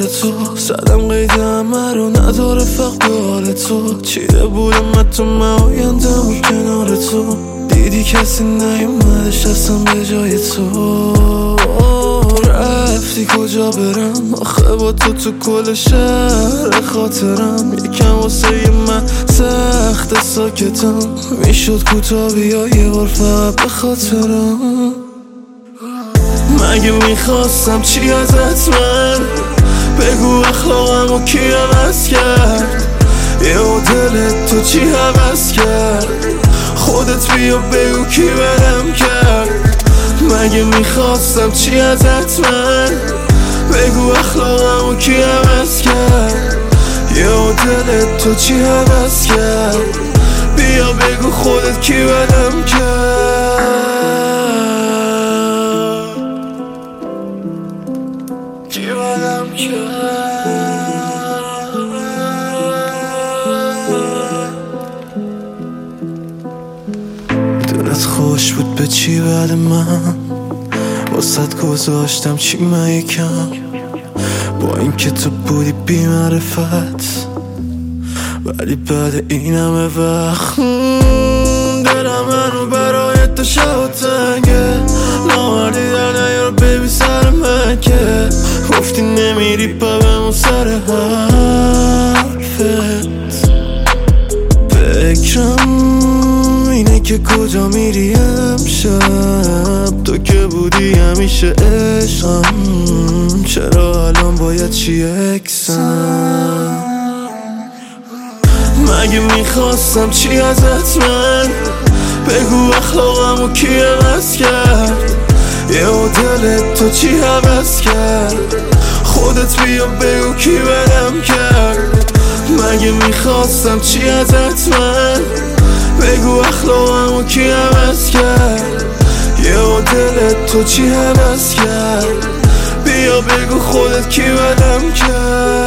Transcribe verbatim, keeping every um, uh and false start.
تو زدم قید همه رو نداره فقط به حال تو چیده بودم حتی من آیندم و کنار تو دیدی کسی نیومدش اصلا به جای تو رفتی کجا برم آخه با تو تو کل شهر خاطرم یکم واسه من سخت ساکتم میشد کوتا بیا یه بار فقط به خاطرم مگه میخواستم چی ازت من بگو اخلاقم و کی عوض کرد یه دلت تو چی حوض کرد خودت بیا بگو کی برم کرد مگه میخواستم چی ازت من بگو اخلاقم و کی عوض کرد یه دلت تو چی حوض کرد بیا بگو خودت کی برم کرد کی برم کرد دلت خوش بود به چی بعد من واسد گذاشتم چی من یکم با این که تو بودی بی معرفت ولی بعد این همه وقت دلم منو برای تو شب تنگه نامردی در نیار بیبی سر من که گفتی نمیری پا بمون سر حرفت فکرم اینه که کجا میری امشب تو که بودی همیشه عشقم چرا الان باید چی اکسم مگه میخواستم چی ازت من بگو اخلاقم و کی عوض کرد یه دلت تو چی حوض کرد خودت بیا بگو کی برم کرد مگه میخواستم چی ازت من بگو اخلاقم و کی عوض کرد یه دلت تو چی حوض کرد بیا بگو خودت کی بدم کرد